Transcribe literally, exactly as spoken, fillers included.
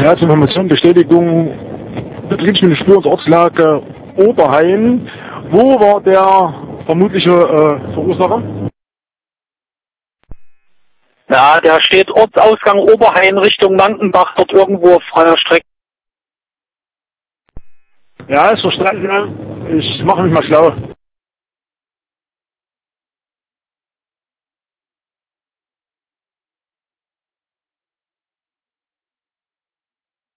Ja, zur Information, Bestätigung, Betriebsmittelspur und Ortslage Oberhain. Wo war der vermutliche äh, Verursacher? Ja, der steht Ortsausgang Oberhain Richtung Lankenbach, dort irgendwo auf freier Strecke. Ja, ist verstanden. Ich mache mich mal schlau.